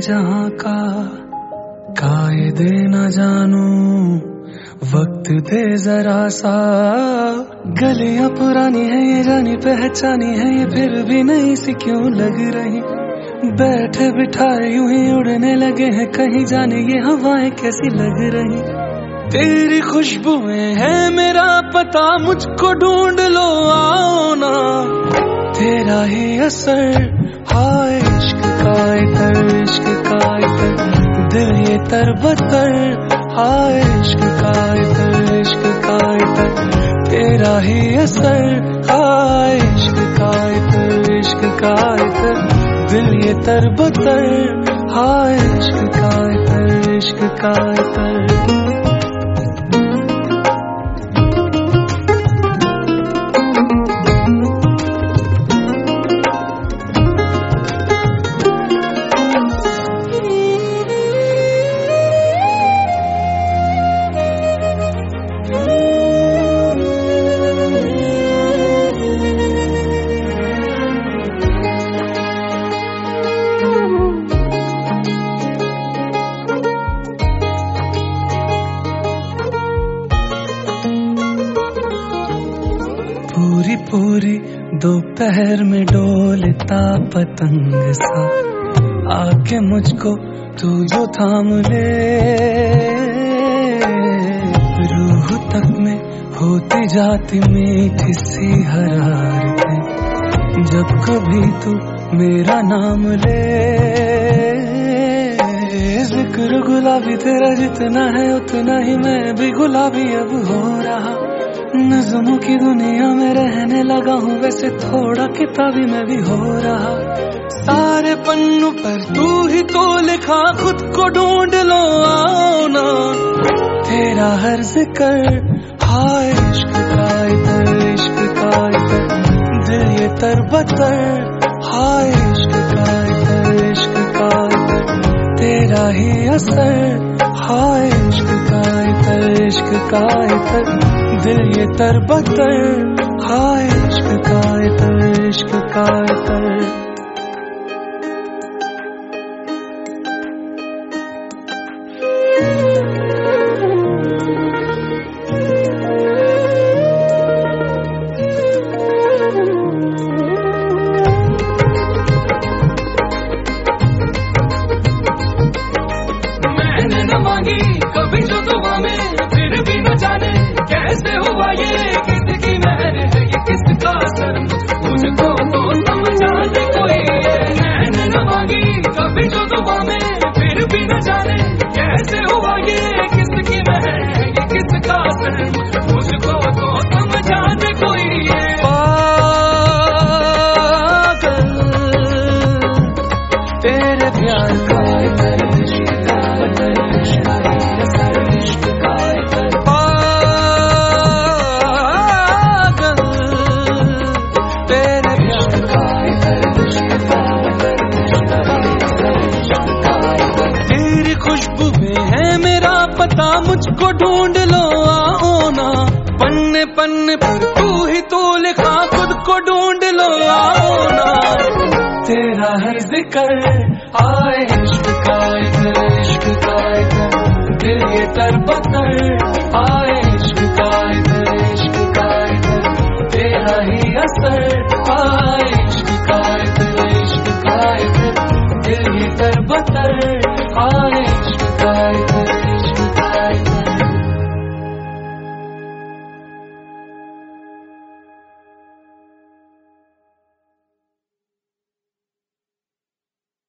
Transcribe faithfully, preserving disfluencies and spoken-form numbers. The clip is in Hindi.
जहां का कायदे न जानू, वक्त दे जरा सा। गलियां पुरानी है ये जानी पहचानी है ये, फिर भी नहीं सी क्यों लग रही। बैठे बिठाए यूं ही उड़ने लगे हैं कहीं, जाने ये हवाएं कैसी लग रही। तेरी खुशबुएं है मेरा पता, मुझको ढूंढ लो आओ ना। तेरा ही असर हाय इश्क का इतर, इश्क का इतर, दिल ये तरबतर। हाय इश्क का इतर, इश्क का इतर, तेरा ही असर। हाय इश्क का इतर, इश्क का इतर, दिल ये तरबतर। हाय इश्क का इतर, इश्क का इतर। पूरी पूरी दोपहर में डोलता पतंग सा, आके मुझको तू जो थाम ले। रूह तक में होती जाती मीठी सी हरारतें, जब कभी तू मेरा नाम ले। जिक्र गुलाबी तेरा जितना है उतना ही मैं भी गुलाबी अब हो रहा। नज़्मों की दुनिया में रहने लगा हूँ वैसे, थोड़ा किताबी में भी हो रहा। सारे पन्नों पर तू ही तो लिखा, खुद को ढूंढ लो आओ ना। तेरा हर जिक्र हाय इश्क का इतर, इश्क का इतर, दिल ये तरबतर। हाय इश्क का इतर, इश्क का इतर, तेरा ही असर। हाय इश्क का इतर, इश्क का इतर, दिल ये तरबतर। हाय इश्क का इतर, इश्क का इतर। मैंने न मांगी कभी जो दुआ में, फिर भी न जाने कैसे हुआ ये। किसकी मेहर है ये किसका शर्म, मुझको तो समझाने कोई है। मैंने न मांगी कभी जो दुआ में, फिर भी न जाने कैसे हुआ ये। किसकी मेहर है ये किसका शर्म, मुझको तो समझाने कोई है। पागल तेरे प्यार का पता, मुझको ढूंढ लो आओ ना। पन्ने पन्ने पर तू ही तो लिखा, खुद को ढूंढ लो आओ ना। तेरा हर जिक्र आए इश्क का इतर, इश्क का इतर, दिल ये तरबतर। आए